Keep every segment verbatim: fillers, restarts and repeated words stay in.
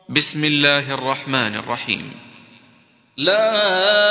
بسم الله الرحمن الرحيم. لا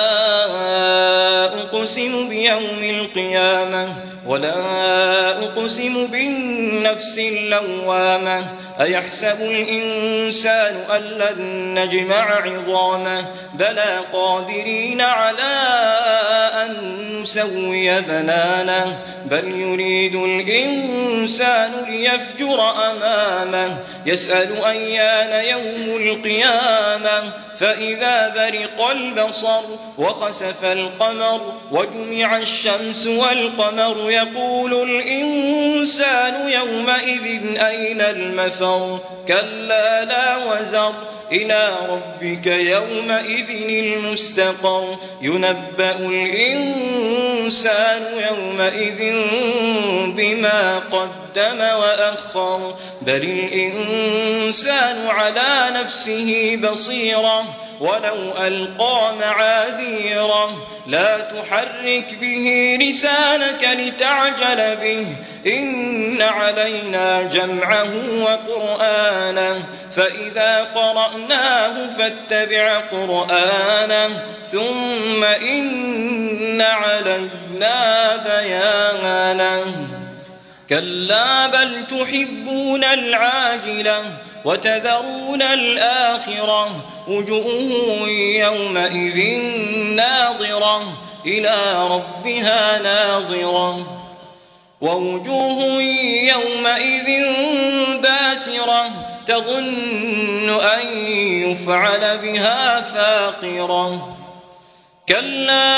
أقسم بيوم القيامة ولا أقسم بالنفس اللوامة أيحسب الإنسان أن لن نجمع عظامه بلى قادرين على أن نسوي بنانه بل يريد الإنسان ليفجر أمامه يسأل أيان يوم القيامة فإذا برق البصر وخسف القمر وجمع الشمس والقمر يقول الإنسان يومئذ أين المفر كلا لا وزر إلى ربك يومئذ المستقر ينبأ الإنسان يومئذ بما قدم وأخر بل الإنسان على نفسه بصيرة ولو ألقى معاذيره لا تحرك به لسانك لتعجل به إن علينا جمعه وقرآنه فإذا قرأناه فاتبع قرآنه ثم إن علينا بيانه كلا بل تحبون العاجلة وتذرون الآخرة وجوه يومئذ ناظرة إلى ربها ناظرة ووجوه يومئذ باسرة تظن أن يفعل بها فاقرة كلا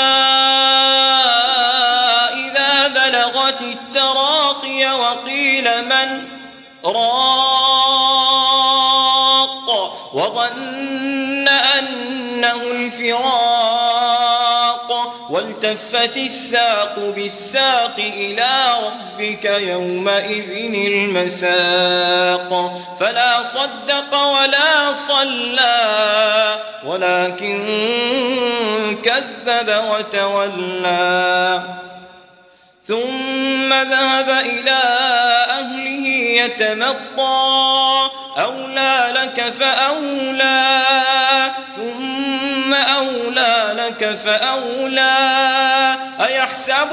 إذا بلغت التراقي وقيل من راق وظن أنه الفراق والتفت الساق بالساق إلى ربك يومئذ المساق فلا صدق ولا صلى ولكن كذب وتولى ثم ذهب إلى أهله يتمطى أولى لك فأولى ثم أولى لك فأولى أيحسب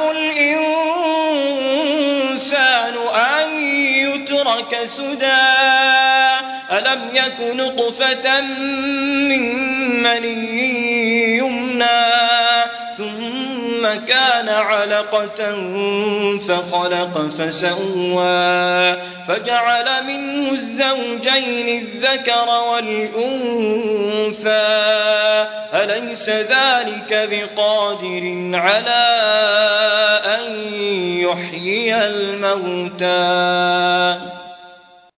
الإنسان أن يترك سدى ألم يك نطفة من مني يمنى ثم كان علقة فخلق فسوى فجعل منه الزوجين الذكر والأنثى أليس ذلك بقادر على أن يحيي الموتى